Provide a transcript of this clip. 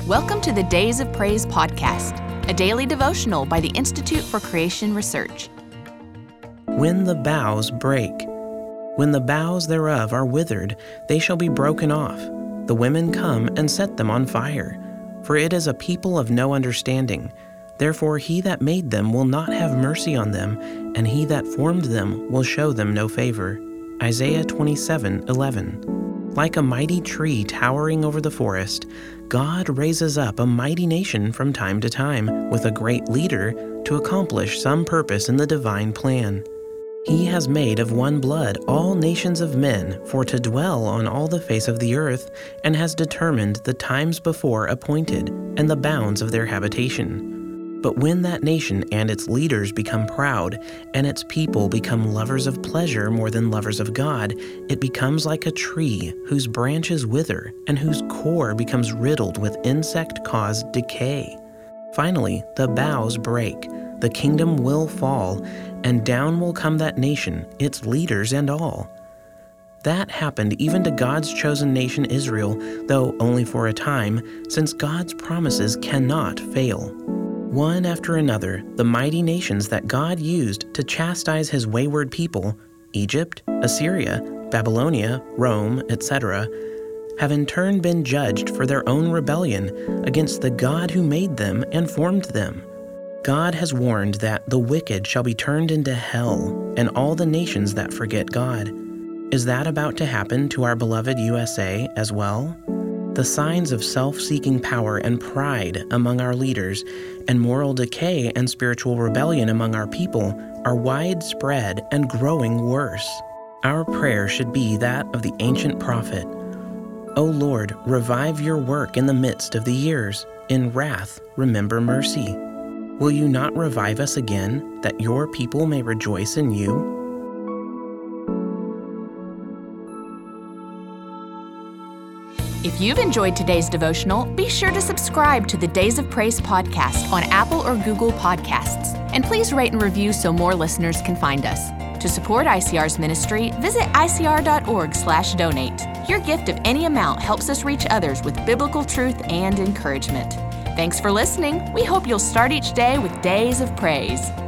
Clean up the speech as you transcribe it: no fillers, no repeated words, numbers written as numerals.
Welcome to the Days of Praise podcast, a daily devotional by the Institute for Creation Research. When the boughs break, when the boughs thereof are withered, they shall be broken off. The women come and set them on fire. For it is a people of no understanding. Therefore he that made them will not have mercy on them, and he that formed them will show them no favor. Isaiah 27:11. Like a mighty tree towering over the forest, God raises up a mighty nation from time to time with a great leader to accomplish some purpose in the divine plan. He has made of one blood all nations of men for to dwell on all the face of the earth, and has determined the times before appointed and the bounds of their habitation. But when that nation and its leaders become proud, and its people become lovers of pleasure more than lovers of God, it becomes like a tree whose branches wither and whose core becomes riddled with insect-caused decay. Finally, the boughs break, the kingdom will fall, and down will come that nation, its leaders and all. That happened even to God's chosen nation Israel, though only for a time, since God's promises cannot fail. One after another, the mighty nations that God used to chastise his wayward people, Egypt, Assyria, Babylonia, Rome, etc., have in turn been judged for their own rebellion against the God who made them and formed them. God has warned that the wicked shall be turned into hell, and all the nations that forget God. Is that about to happen to our beloved USA as well? The signs of self-seeking power and pride among our leaders, and moral decay and spiritual rebellion among our people are widespread and growing worse. Our prayer should be that of the ancient prophet. O Lord, revive your work in the midst of the years. In wrath, remember mercy. Will you not revive us again, that your people may rejoice in you? If you've enjoyed today's devotional, be sure to subscribe to the Days of Praise podcast on Apple or Google Podcasts. And please rate and review so more listeners can find us. To support ICR's ministry, visit icr.org/donate. Your gift of any amount helps us reach others with biblical truth and encouragement. Thanks for listening. We hope you'll start each day with Days of Praise.